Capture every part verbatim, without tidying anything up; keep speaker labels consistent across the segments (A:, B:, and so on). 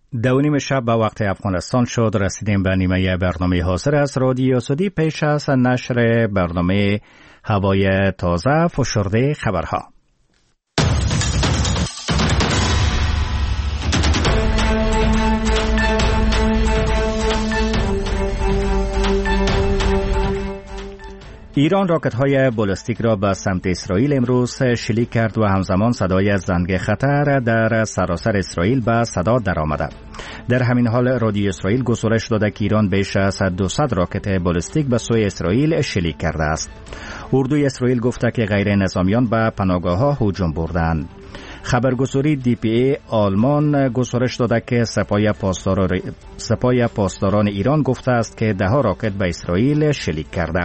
A: دو نیم شب به وقت افغانستان شد. رسیدیم به نیمه برنامه حاضر از رادیو سعودی. پیش از نشر برنامه هوای تازه فشرده خبرها. ایران راکت‌های بالستیک را به سمت اسرائیل امروز شلیک کرد و همزمان صدای زنگ خطر در سراسر اسرائیل به صدا درآمد. در همین حال رادیو اسرائیل گزارش داده که ایران بیش از دویست راکت بالستیک به سوی اسرائیل شلیک کرده است. اردوی اسرائیل گفته که غیر نظامیان به پناهگاه‌ها هجوم بردند. خبرگزاری دی پی ای آلمان گزارش داده که سپاه پاسداران سپاه پاسداران ایران گفته است که ده ها راکت به اسرائیل شلیک کرده.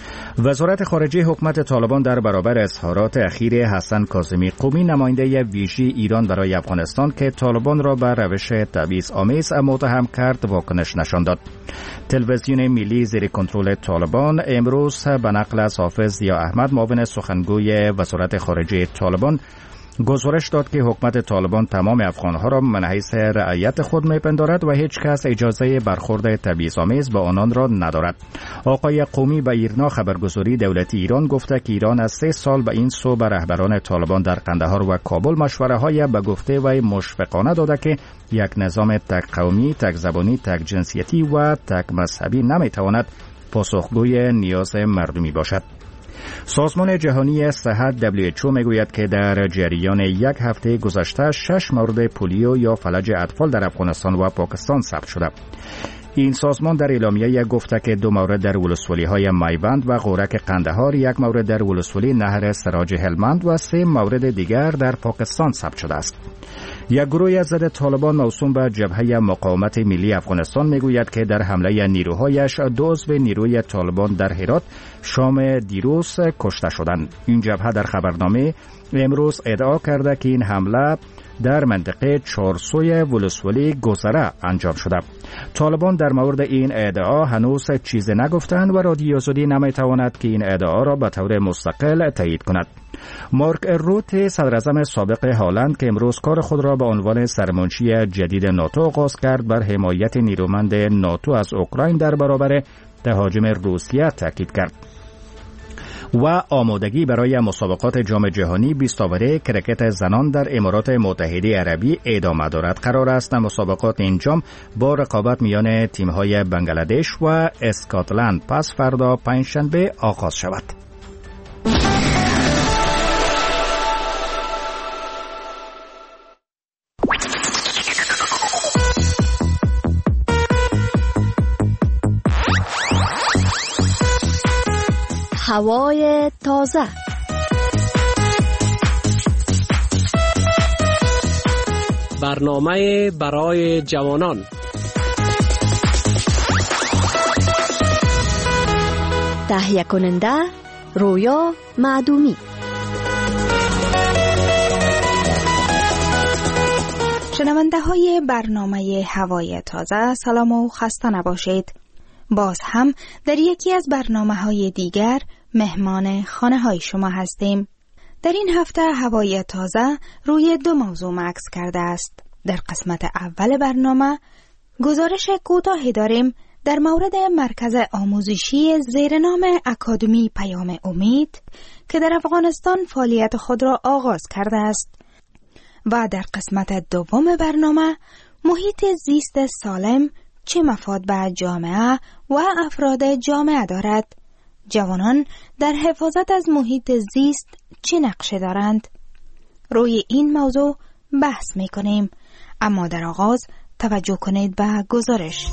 A: وزارت خارجه حکومت طالبان در برابر اظهارات اخیر حسن کاظمی قمی نماینده ویژه ایران برای افغانستان که طالبان را به روش تبعیض‌آمیز متهم کرد واکنش نشان داد. تلویزیون ملی زیر کنترل طالبان امروز به نقل از حافظ ضیا احمد معاون سخنگوی وزارت خارجه طالبان گزارش داد که حکومت طالبان تمام افغانها را من حیث رعیت خود میپندارد و هیچ کس اجازه برخورد تبعیض‌آمیز با آنان را ندارد. آقای قومی به ایرنا خبرگزاری دولتی ایران گفته که ایران از سه سال به این سو به رهبران طالبان در قندهار و کابل مشوره های به گفته و مشفقانه داده که یک نظام تک قومی، تک زبانی، تک جنسیتی و تک مذهبی نمیتواند پاسخگوی نیاز مردمی باشد. سازمان جهانی صحت دبلیو اچ او میگوید که در جریان یک هفته گذشته شش مورد پولیو یا فلج اطفال در افغانستان و پاکستان ثبت شده. این سازمان در اعلامیه گفته که دو مورد در ولسوالی‌های میوند و غورک قندهار، یک مورد در ولسوالی نهر سراج هلمند و سه مورد دیگر در پاکستان ثبت شده است. یک گروه از ضد طالبان موسوم به جبهه مقاومت ملی افغانستان میگوید که در حمله نیروهایش دو عضو نیروی طالبان در هرات شام دیروز کشته شدند. این جبهه در خبرنامه امروز ادعا کرده که این حمله در منطقه چارسوی ولسوالی گذره انجام شده. طالبان در مورد این ادعا هنوز چیزی نگفتند و رادیو سعودی نمیتواند که این ادعا را به طور مستقل تایید کند. مارک روت صدراعظم سابق هلند که امروز کار خود را به عنوان سرمنشی جدید ناتو آغاز کرد بر حمایت نیرومند ناتو از اوکراین در برابر تهاجم روسیه تاکید کرد. و آمادگی برای مسابقات جام جهانی بیست اوره کرکت زنان در امارات متحده عربی ادامه دارد. قرار است مسابقات این جام با رقابت میان تیم‌های بنگلادش و اسکاتلند پس فردا پنجشنبه آغاز شود.
B: هوای تازه.
C: برنامه برای جوانان.
B: تهیه کننده رویا معدومی.
D: شنونده های برنامه هوای تازه، سلام و خسته نباشید. باز هم در یکی از برنامه های دیگر مهمان خانه های شما هستیم. در این هفته هوای تازه روی دو موضوع مکس کرده است. در قسمت اول برنامه گزارش کوتاهی داریم در مورد مرکز آموزشی زیر نام اکادمی پیام امید که در افغانستان فعالیت خود را آغاز کرده است. و در قسمت دوم برنامه محیط زیست سالم چه مفاد به جامعه و افراد جامعه دارد؟ جوانان در حفاظت از محیط زیست چه نقشه دارند؟ روی این موضوع بحث می کنیم، اما در آغاز توجه کنید به گزارش.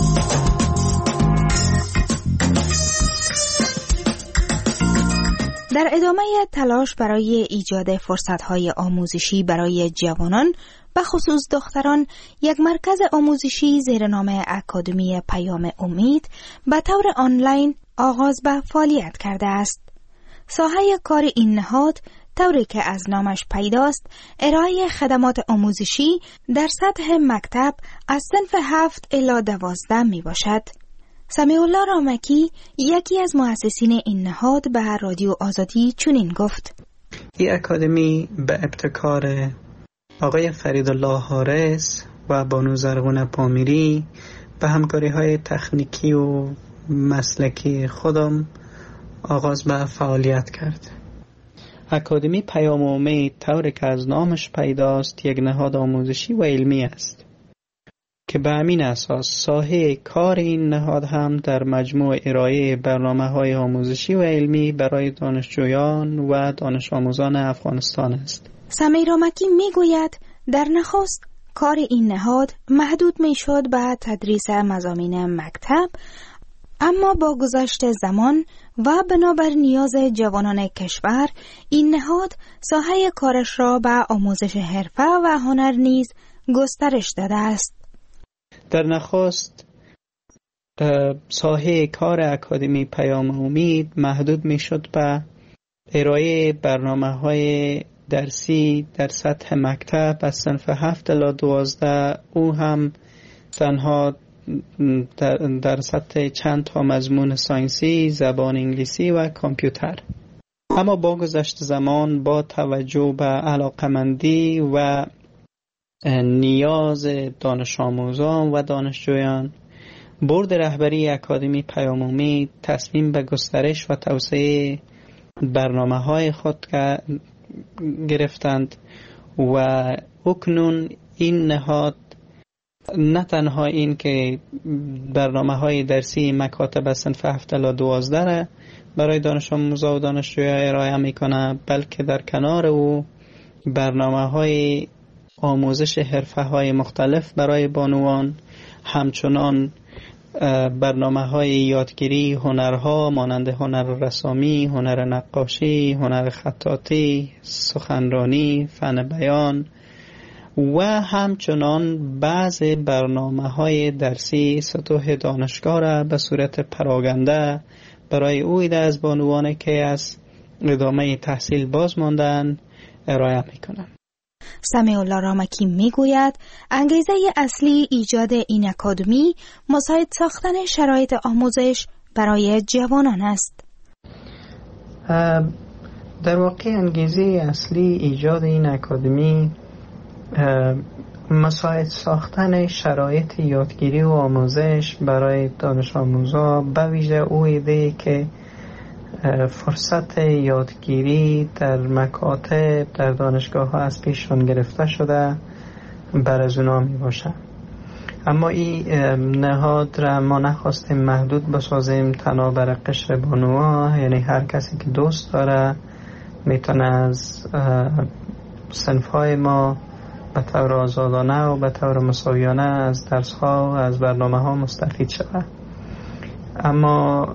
D: در ادامه تلاش برای ایجاد فرصت‌های آموزشی برای جوانان به خصوص دختران، یک مرکز آموزشی زیر نام اکادمی پیام امید به طور آنلاین آغاز به فعالیت کرده است. ساحه کار این نهاد طوری که از نامش پیداست ارائه خدمات آموزشی در سطح مکتب از صنف هفت الی دوازده می باشد. سمیع الله رامکی یکی از مؤسسین این نهاد به رادیو آزادی چنین گفت:
E: این اکادمی به ابتکار آقای فریدالله حارس و بانو زرغون پامیری به همکاری های تکنیکی و مسلکی خودم آغاز به فعالیت کرد. اکادمی پیام امید طوری که از نامش پیداست یک نهاد آموزشی و علمی است که به همین اساس ساحه کار این نهاد هم در مجموع ارائه برنامه‌های آموزشی و علمی برای دانشجویان و دانش آموزان افغانستان است.
D: سمی رامکی میگوید در نخست کار این نهاد محدود میشد به تدریس مضامین مکتب، اما با گذشت زمان و بنابر نیاز جوانان کشور این نهاد ساحه کارش را به آموزش حرفه و هنر نیز گسترش داده است.
E: در نخست ساحه کار اکادمی پیام امید محدود می شد به ارائه برنامه‌های درسی در سطح مکتب از صنف هفت الی دوازده، او هم تنها در, در سطح چند تا مضمون ساینسی، زبان انگلیسی و کامپیوتر. اما با گذشت زمان با توجه به علاقمندی و نیاز دانش آموزان و دانشجویان، بورد رهبری اکادمی پیام امید تصمیم به گسترش و توسعه برنامه‌های خود گرفتند و اکنون این نهاد نه تنها این که برنامه‌های درسی مکاتب صنف هفت الی دوازده را برای دانش آموزان و دانشجویان ارائه می‌کند، بلکه در کنار او برنامه‌های آموزش حرفه‌های مختلف برای بانوان، همچنان برنامه‌های یادگیری هنرها مانند هنر رسامی، هنر نقاشی، هنر خطاطی، سخنرانی، فن بیان و همچنان بعض برنامه‌های درسی سطوح دانشگاه را به صورت پراگنده برای او ایده از بانوان که از ادامه تحصیل باز ماندن ارائه می‌کنند.
D: سمیع الله رامکی میگوید انگیزه اصلی ایجاد این اکادمی مساعد ساختن شرایط آموزش برای جوانان است.
E: در واقع انگیزه اصلی ایجاد این اکادمی مساعد ساختن شرایط یادگیری و آموزش برای دانش آموزان، به ویژه او ایده که فرصت یادگیری در مکاتب در دانشگاه ها از پیششان گرفته شده بر از اونا می باشه. اما این نهاد را ما نخواستیم محدود بسازیم تنها بر قشر بانوها، یعنی هر کسی که دوست داره میتونه از صنفهای ما به طور آزادانه و به طور مساویانه از درس ها و از برنامه ها مستفید شود. اما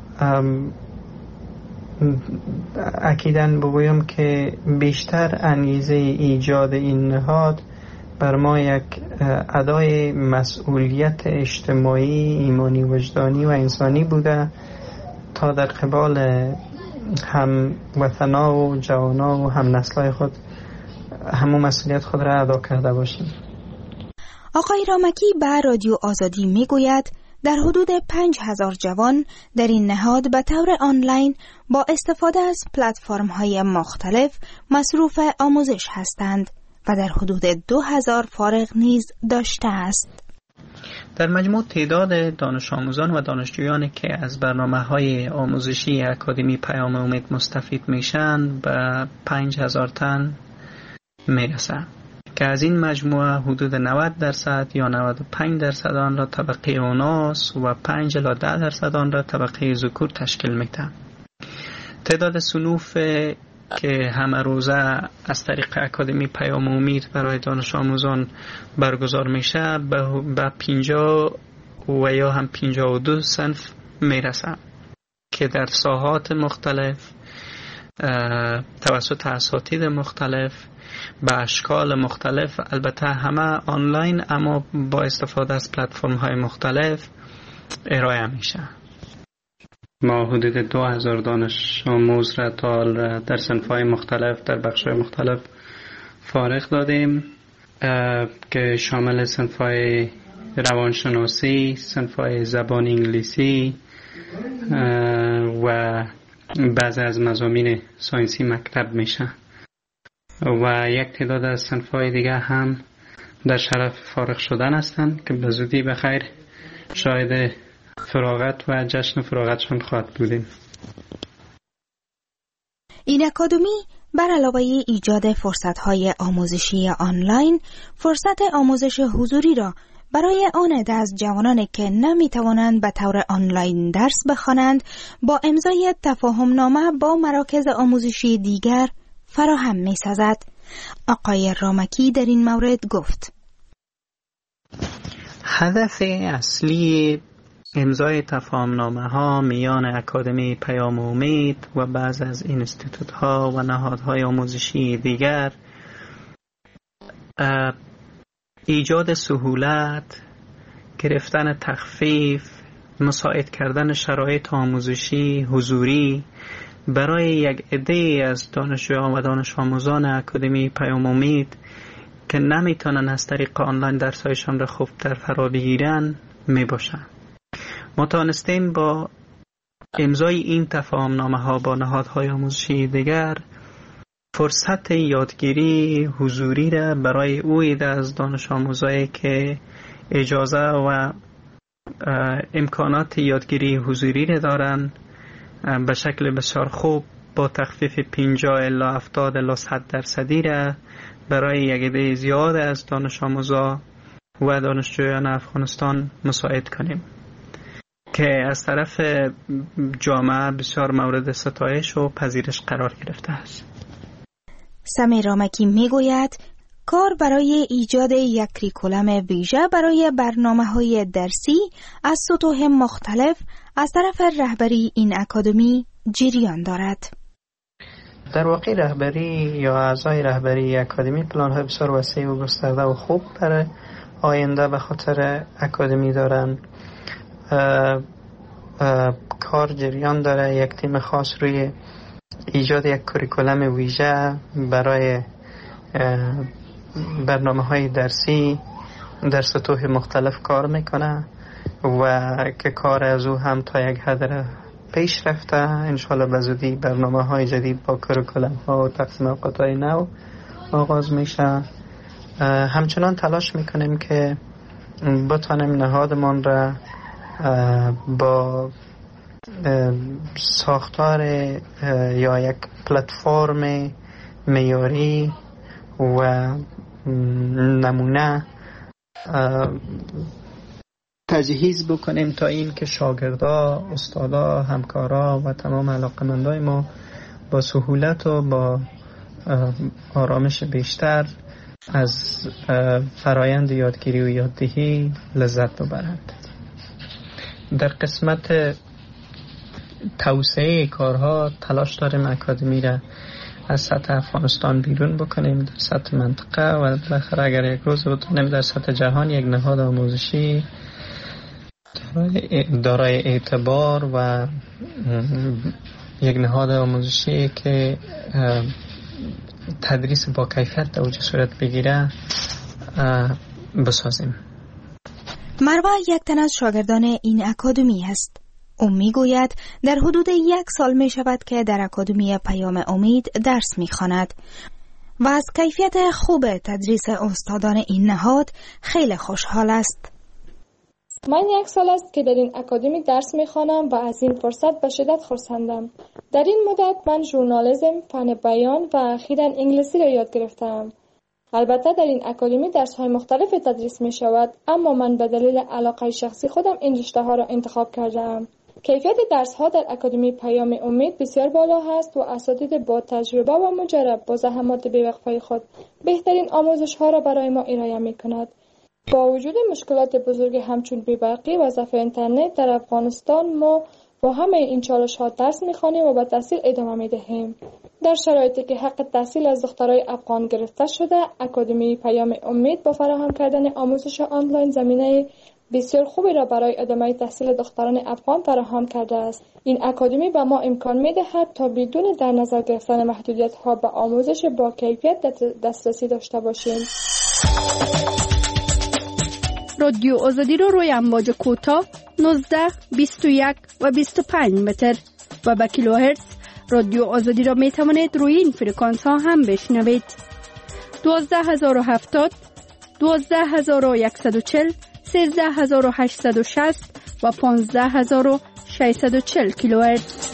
E: اکیداً بگویم که بیشتر انگیزه ایجاد این نهاد بر ما یک ادای مسئولیت اجتماعی، ایمانی، وجدانی و انسانی بوده تا در قبال هم وطنا و جوانا و هم نسلای خود همون مسئولیت خود را ادا کرده باشیم.
D: آقای رامکی به رادیو آزادی میگوید در حدود پنج هزار جوان در این نهاد به طور آنلاین با استفاده از پلتفرم‌های مختلف مصروف آموزش هستند و در حدود دو هزار فارغ نیز داشته است.
E: در مجموع تعداد دانش آموزان و دانشجویانی که از برنامه‌های آموزشی اکادمی پیام امید مستفید میشن به پنج هزار تن میرسند که از این مجموعه حدود نود درصد یا نود و پنج درصد آن را طبقه اوناس و پنج الی ده درصد آن را طبقه ذکور تشکیل میدن. تعداد صنوف که همه روزه از طریق اکادمی پیام امید برای دانش آموزان برگزار میشه به پنجاه و یا هم پنجاه و دو صنف میرسه که در ساحات مختلف توسط اساتید مختلف به اشکال مختلف، البته همه آنلاین اما با استفاده از پلتفرم های مختلف ارائه میشه. ما حدود دو هزار دانش آموز را تا در صنف‌های مختلف در بخش‌های مختلف فارغ دادیم که شامل صنف‌های روانشناسی، صنف‌های زبان انگلیسی و بعضی از مضامین ساینسی مکتب میشه و یک تعداد از صنف‌های دیگه هم در شرف فارغ شدن هستند که به زودی بخیر شاهد فراغت و جشن فراغتشون خواهد بودیم.
D: این اکادمی بر علاوه ایجاد فرصت‌های آموزشی آنلاین، فرصت آموزش حضوری را برای آن از جوانانی که نمی‌توانند به طور آنلاین درس بخوانند با امضای تفاهم‌نامه با مراکز آموزشی دیگر فراهم می‌سازد. آقای رامکی در این مورد گفت:
E: هدف اصلی امضای تفاهم‌نامه ها میان اکادمی پیام امید و بعض از اینستیتوت ها و نهادهای آموزشی دیگر ایجاد سهولت، گرفتن تخفیف، مساعد کردن شرایط آموزشی حضوری برای یک عده از دانشجویان و دانش آموزان اکادمی پیام امید که نمیتونن از طریق آنلاین درسایشان را خوب در فرا بگیرن می باشن. ما توانستیم با امضای این تفاهم‌نامه ها با نهادهای آموزشی دیگر فرصت یادگیری حضوری را برای او عده از دانش آموزایی که اجازه و امکانات یادگیری حضوری را دارن به شکل بسیار خوب با تخفیف پنجاه الی هفتاد الی صد درصدی را برای یک عده زیاد از دانش آموزا و دانشجویان افغانستان مساعد کنیم که از طرف جامعه بسیار مورد ستایش و پذیرش قرار گرفته است.
D: سمیر رامکی میگوید کار برای ایجاد یک کریکولم ویژه برای برنامه‌های درسی از سطوح مختلف از طرف رهبری این اکادمی جریان دارد.
E: در واقع رهبری یا اعضای رهبری اکادمی پلان‌های بسیار وسیع و گسترده و خوب برای آینده به خاطر اکادمی دارن. اه اه کار جریان داره. یک تیم خاص روی ایجاد یک کریکولم ویژه برای برنامه‌های درسی در سطوح مختلف کار میکنه و که کار از او هم تا یک حد پیش رفته. انشالله به زودی برنامه‌های جدید با کریکولم‌ها و تقسیم اوقات‌های نو آغاز میشه. همچنان تلاش میکنیم که بتانیم نهادمان را با ساختار یا یک پلتفرم معیاری و نمونه تجهیز بکنیم تا این که شاگردا، استادا، همکارا و تمام علاقمندای ما با سهولت و با آرامش بیشتر از فرایند یادگیری و یاددهی لذت ببرند. در قسمت توسعه کارها تلاش داریم اکادمی را از سطح افغانستان بیرون بکنیم در سطح منطقه و بالاخره اگر یک روز بتونیم در سطح جهان یک نهاد آموزشی دارای اعتبار و یک نهاد آموزشی که تدریس با کیفیت در اوج صورت بگیره بسازیم.
D: مروه یک تن از شاگردان این اکادمی است. او میگوید در حدود یک سال می شود که در اکادمی پیام امید درس می خواند و از کیفیت خوب تدریس استادان این نهاد خیلی خوشحال است.
F: من یک سال است که در این اکادمی درس می خوانم و از این فرصت به شدت خرسندم. در این مدت من ژورنالیسم، فن بیان و اخیراً انگلیسی را یاد گرفتم. البته در این اکادمی درس‌های مختلف تدریس می شود، اما من به دلیل علاقه شخصی خودم این رشته‌ها را انتخاب کردم. کیفیت درس‌ها در اکادمی پیام امید بسیار بالا است و اساتید با تجربه و مجرب با زحمات بی‌وقفه خود بهترین آموزش‌ها را برای ما ارائه می‌کند. با وجود مشکلات بزرگ همچون بی‌برقی و ضعف اینترنت در افغانستان، ما با همه این چالش‌ها درس می‌خوانیم و به تحصیل ادامه می‌دهیم. در شرایطی که حق تحصیل از دخترای افغان گرفته شده، اکادمی پیام امید با فراهم کردن آموزش آنلاین زمینه بسیار خوبی را برای ادامه تحصیل دختران افغان فراهم کرده است. این اکادمی به ما امکان می‌دهد تا بدون در نظر گرفتن محدودیت‌ها به آموزش با کیفیت دسترسی داشته باشیم.
G: رادیو آزادی رو روی امواج کوتاه نوزده، بیست و یک و بیست و پنج متر و به کیلوهرتز رادیو آزادی را می توانید روی این فرکانس ها هم بشنوید. دوازده هزار و هفتاد، دوازده هزار و صد و چهل، سیزده هزار و هشتصد و شصت و پانزده هزار و ششصد و چهل کیلوهرتز.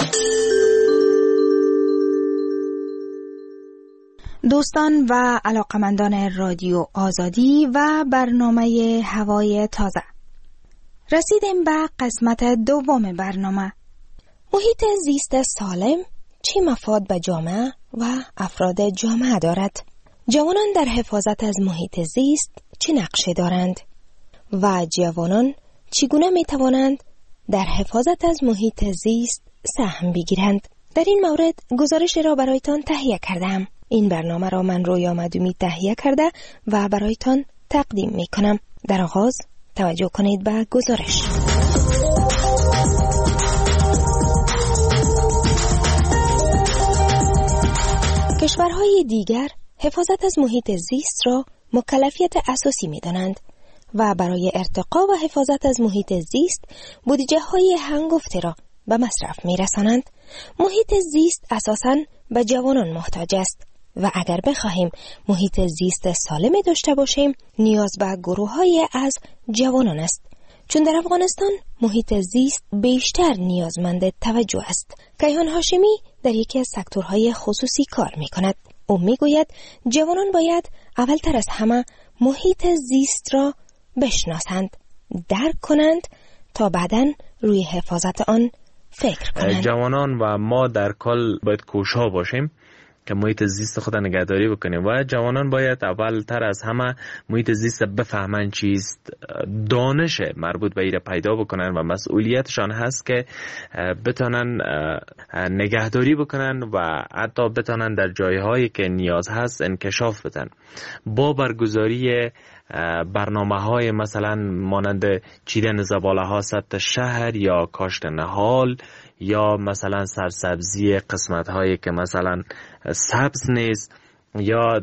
D: دوستان و علاقمندان رادیو آزادی و برنامه هوای تازه، رسیدیم به قسمت دوم برنامه. محیط زیست سالم چه مفاد به جامعه و افراد جامعه دارد؟ جوانان در حفاظت از محیط زیست چه نقشه دارند؟ و جوانان چگونه می توانند در حفاظت از محیط زیست سهم بگیرند؟ در این مورد گزارش را برایتان تهیه کردم. این برنامه را من رویا مدومی تهیه کرده و برایتان تقدیم می کنم. در آغاز توجه کنید به گزارش. کشورهای دیگر حفاظت از محیط زیست را مکلفیت اساسی می دانند و برای ارتقا و حفاظت از محیط زیست بودجه های هنگفته را به مصرف می رسانند. محیط زیست اساساً به جوانان محتاج است و اگر بخواهیم محیط زیست سالم داشته باشیم نیاز به گروه‌های از جوانان است، چون در افغانستان محیط زیست بیشتر نیازمند توجه است. کیهان هاشمی در یکی از سکتورهای خصوصی کار می کند. او می گوید جوانان باید اولتر از همه محیط زیست را بشناسند، درک کنند تا بعداً روی حفاظت آن فکر کنند.
H: جوانان و ما در کل باید کوشا باشیم که محیط زیست خود نگهداری بکنیم و جوانان باید اولتر از همه محیط زیست بفهمن چیست، دانش مربوط به ایره پیدا بکنن و مسئولیتشان هست که بتونن نگهداری بکنن و حتی بتونن در جایهایی که نیاز هست انکشاف بدن. با برگزاری برنامه های مثلا مانند چیدن زباله ها سطح شهر یا کاشت نهال یا مثلا سرسبزی قسمت هایی که مثلا سبز نیست یا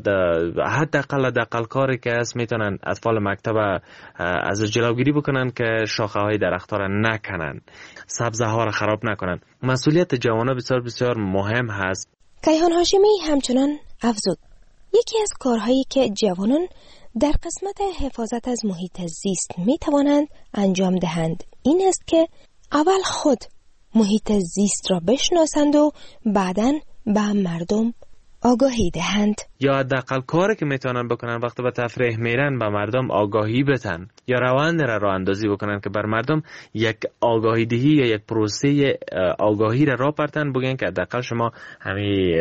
H: حداقل دقل کاری که هست میتونن اطفال مکتب از جلوگیری بکنن که شاخه های درخت ها را نکنن، سبزه ها را خراب نکنن. مسئولیت جوانان بسیار بسیار مهم هست.
D: کیهان هاشمی همچنان افزود یکی از کارهایی که جوانان در قسمت حفاظت از محیط زیست می توانند انجام دهند این است که اول خود محیط زیست را بشناسند و بعداً به مردم آگاهی دهند.
H: یا حداقل کاری که میتونن بکنن وقتی به تفریح میرن به مردم آگاهی بدن یا روند را راه اندازی بکنن که بر مردم یک آگاهی دهی یا یک پروسه آگاهی را راه پرتن، بگن که حداقل شما همین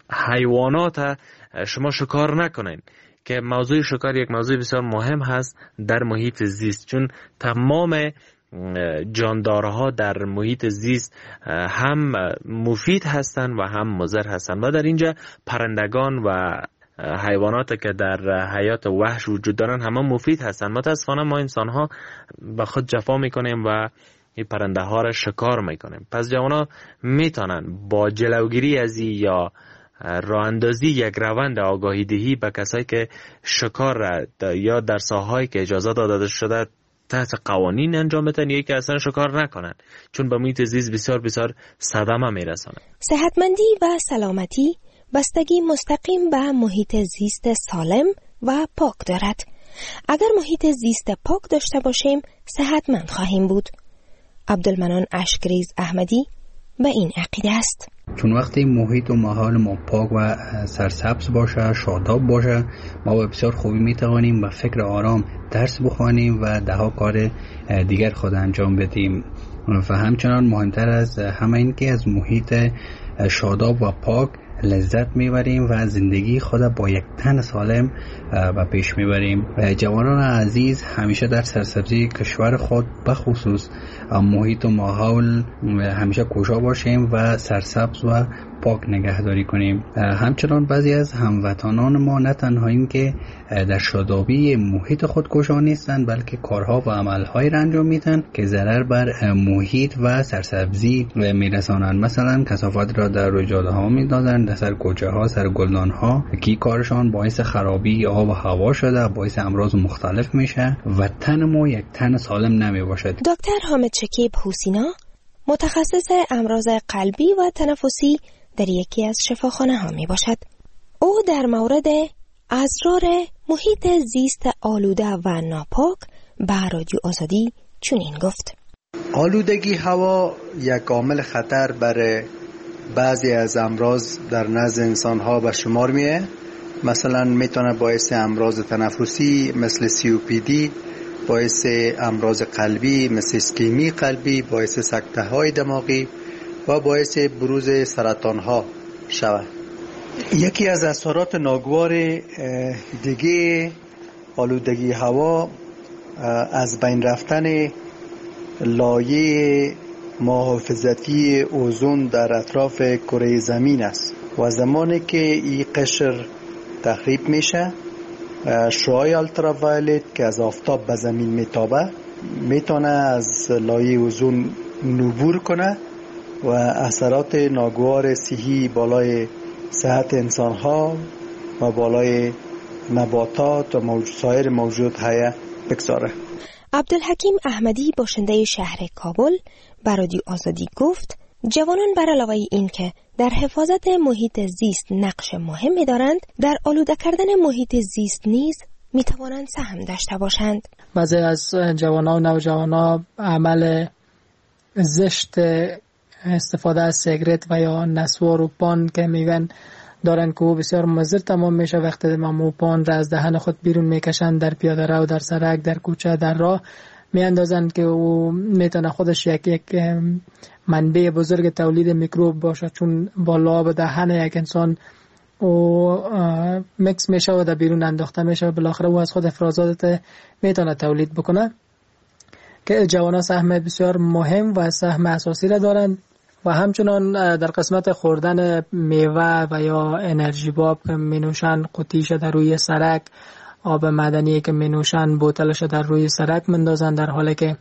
H: حیوانات شما شکار نکنین، که موضوع شکار یک موضوع بسیار مهم هست در محیط زیست، چون تمام جاندارها در محیط زیست هم مفید هستند و هم مضر هستند و در اینجا پرندگان و حیوانات که در حیات وحش وجود دارن همه مفید هستند. متاسفانه ما انسان ها به خود جفا میکنیم و این پرنده ها را شکار میکنیم. پس جوانا میتونن با جلوگیری از یا راه اندازی یک روند آگاهی دهی به کسایی که شکار را یا در ساحه‌ای که اجازه داده شده تحت قوانین انجام بدن یا که اصلا شکار نکنن، چون به محیط زیست بسیار بسیار صدمه میرسونه.
D: صحتمندی و سلامتی بستگی مستقیم به محیط زیست سالم و پاک دارد. اگر محیط زیست پاک داشته باشیم صحتمند خواهیم بود. عبدالمنان اشکریز احمدی به این عقیده است.
I: چون وقتی محیط و ماحول ما پاک و سرسبز باشه، شاداب باشه، ما با بسیار خوبی میتوانیم با فکر آرام درس بخوانیم و ده ها کار دیگر خود انجام بدیم. و همچنان مهمتر از همه این که از محیط شاداب و پاک لذت میبریم و زندگی خود با یک تن سالم و پیش میبریم. جوانان عزیز همیشه در سرسبزی کشور خود بخصوص محیط و ماحول همیشه کوشا باشیم و سرسبز و پاک نگهداری کنیم. همچنان بعضی از هموطنان ما نه تنها این که در شادابی محیط خود کوشا نیستند بلکه کارها و عملهایی را انجام میدن که ضرر بر محیط و سرسبزی میرسانند. مثلا کثافات را در روی جاده ها میندازند، در سر کوچه ها، سر گلدان ها، که کارشان باعث خرابی آب و هوا شده، باعث امراض مختلف میشه و تن ما یک تن سالم نمی باشد.
D: دکتر حامد شکیب حسینا متخصص امراض قلبی و تنفسی در یکی از شفاخانه ها می باشد. او در مورد اسرار
B: محیط زیست آلوده و ناپاک به رادیو آزادی چنین گفت:
J: آلودگی هوا یک عامل خطر برای بعضی از امراض در نزد انسان ها به شمار میه. مثلا میتونه باعث امراض تنفسی مثل سی او پی دی، باعث امراض قلبی مثل اسکیمی قلبی، باعث سکته های دماغی و باعث بروز سرطان ها شود. یکی از اثرات ناگوار دیگه آلودگی هوا از بین رفتن لایه محافظتی اوزون در اطراف کره زمین است و زمانی که این قشر تخریب میشه، شعاع التراوایلت که از آفتاب به زمین میتابه میتونه از لایه اوزون نفوذ کنه و اثرات ناگوار صحی بالای صحت انسان ها و بالای نباتات و موجود سایر موجودات حیه بگذاره.
B: عبدالحکیم احمدی باشنده شهر کابل به رادیو آزادی گفت: جوانان بر علاوه این که در حفاظت محیط زیست نقش مهمی دارند، در آلوده کردن محیط زیست نیز می توانند سهم داشته باشند.
K: بعضی از جوانان و نوجوانان عمل زشت استفاده از سیگرت و یا نسوار و پان که میگن دارن که بسیار مضر تمام میشه وقتی ما پان را از دهن خود بیرون میکشن در پیاده رو، در سرک، در کوچه، در راه میاندازن که او میتونه خودش یک یک منبع بزرگ تولید میکروب باشه، چون بالا به دهن یک انسان او مکس میشه و در بیرون انداخته میشه و بالاخره او از خود افرازات میتونه تولید بکنه. که جوانان سهم بسیار مهم و سهم اساسی را دارند و همچنان در قسمت خوردن میوه و یا انرژی باب که مینوشن قطیش در روی سرک، آب معدنی که مینوشن بوتلش در روی سرک مندازن، در حالی که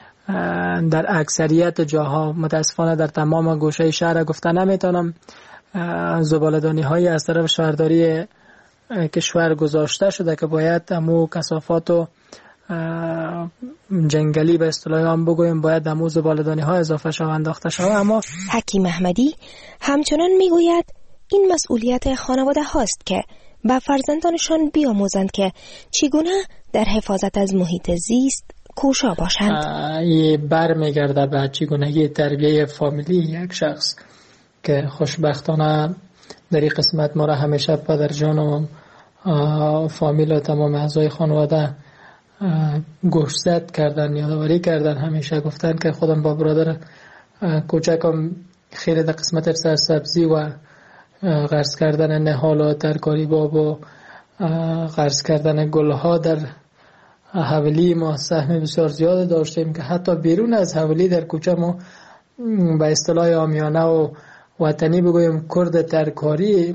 K: در اکثریت جاها متاسفانه در تمام گوشه شهر گفته نمیتونم زباله‌دانی های از طرف شهرداری کشور گذاشته شده که باید امو کثافات و جنگلی به اصطلاح هم بگویم باید امو زباله‌دانی ها اضافه شود انداخته شود. اما
B: حکیم احمدی همچنان میگوید این مسئولیت خانواده هاست که به فرزندانشان بیاموزند که چگونه در حفاظت از محیط زیست کوشا باشند.
K: یه بر میگرده به چگونگی تربیه فامیلی یک شخص که خوشبختانه در این قسمت ما را همیشه پدر جان و فامیل و تمام اعضای خانواده گوشزد کردن، یادآوری کردن، همیشه گفتن که خودم با برادر کوچکم خیلی در قسمت سرسبزی و غرس کردن نهال و ترکاری باب و غرس کردن گلها در حولی ما سهم بسیار زیاد داشتیم که حتی بیرون از حولی در کوچه ما به اصطلاح عامیانه و وطنی بگویم کرد ترکاری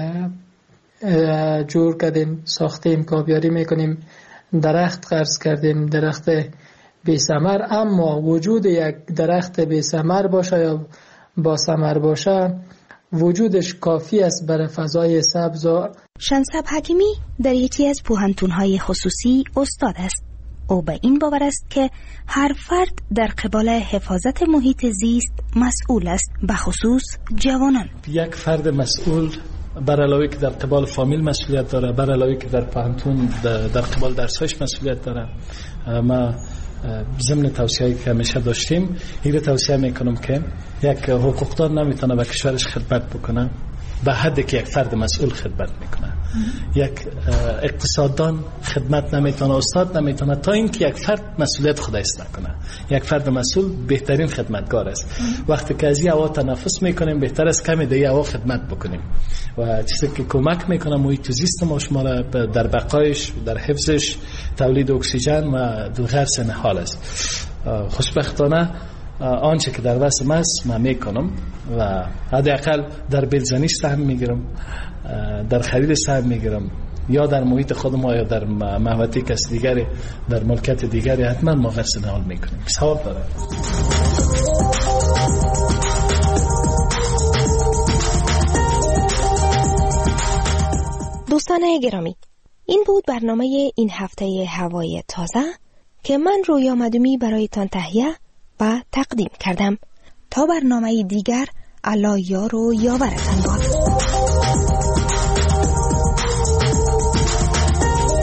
K: جور کردیم، ساختیم، کابیاری میکنیم، درخت غرس کردیم، درخت بی ثمر. اما وجود یک درخت بی ثمر باشه یا با ثمر باشه وجودش کافی است برای فضای سبز.
D: شنسب حکیمی در یکی از پوهنتون‌های خصوصی استاد است. او به این باور است که هر فرد در قبال حفاظت محیط زیست مسئول است، به خصوص جوانان.
L: یک فرد مسئول بر علاوه که در قبال فامیل مسئولیت داره، بر علاوه که در پوهنتون در قبال درس‌هاش مسئولیت داره. ما ضمن توصیه‌ای که همیشه داشتیم این رو توصیه میکنم که یک حقوقدار نمیتونه به کشورش خدمت بکنه به حدی که یک فرد مسئول خدمت میکنه. یک اقتصاددان خدمت نمیتونه، استاد نمیتونه تا اینکه یک فرد مسئولیت خودش نکنه. یک فرد مسئول بهترین خدمتگار است. وقتی که از این هوا تنفس میکنیم بهتر است کمی دیگه هوا خدمت بکنیم و چیزی که کمک میکنه محیط زیست ما شما را در بقایش، در حفظش، تولید اکسیژن و غرس نهال است. خوشبختانه آنچه که در وسط است من میکنم و حداقل در بلزنیش سهم میگیرم، در خرید سهم میگیرم، یا در محیط خودم یا در محوطه کس دیگری، در ملکت دیگری حتما ما غرس نهال میکنیم. ثواب داره.
B: دوستان گرامی، این بود برنامه این هفته هوای تازه که من رویا مدومی برایتان تهیه و تقدیم کردم. تا برنامه دیگر، الله یار و یاورتان باد.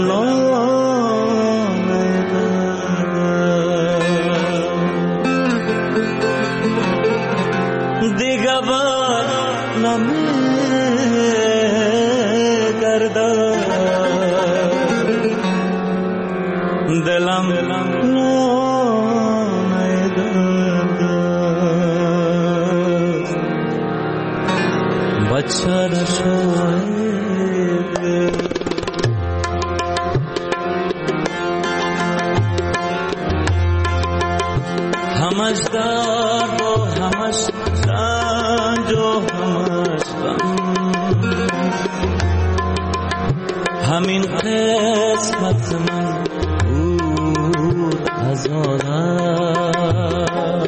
M: دیگه بار نمیگردم دلم نمیگردم بچه نشوید همش درد و همش رنج و همش غم همین قسمت من بود از آدم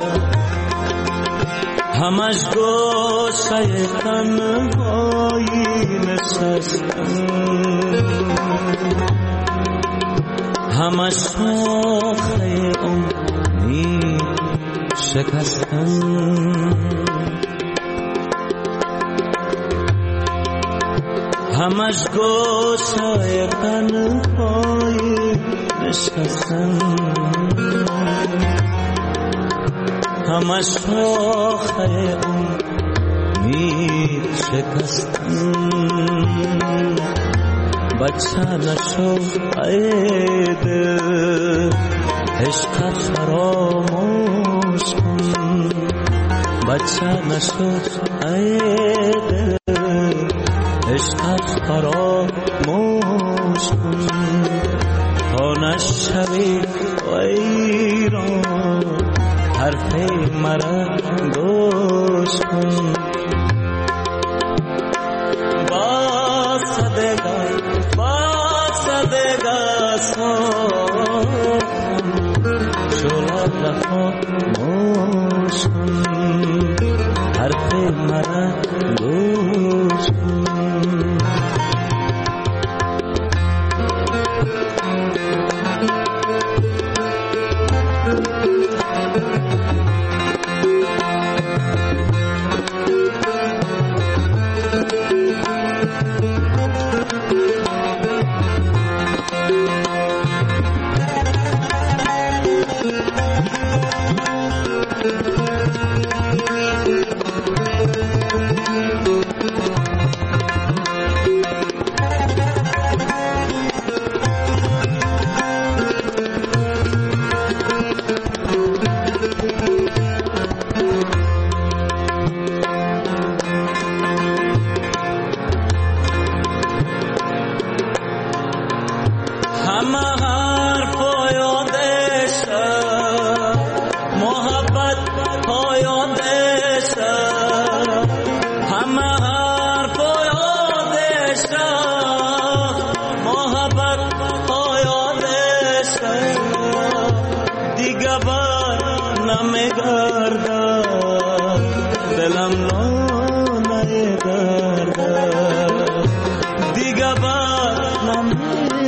M: همش گوشه تنهایی نشستم همش شاخه امید شکستم همش گوشه تنهایی نشستم همش شاخه امید شکستم بچه نشو ای دل عشقت فراموش کن بچه نشو ای دل عشقت فراموش کن تا نشوی ویران حرف مرا گوش کن با صدقه با صدقه سوخم شلال خاموش کن حرف مرا گوش کن دیگه بار نمیگردم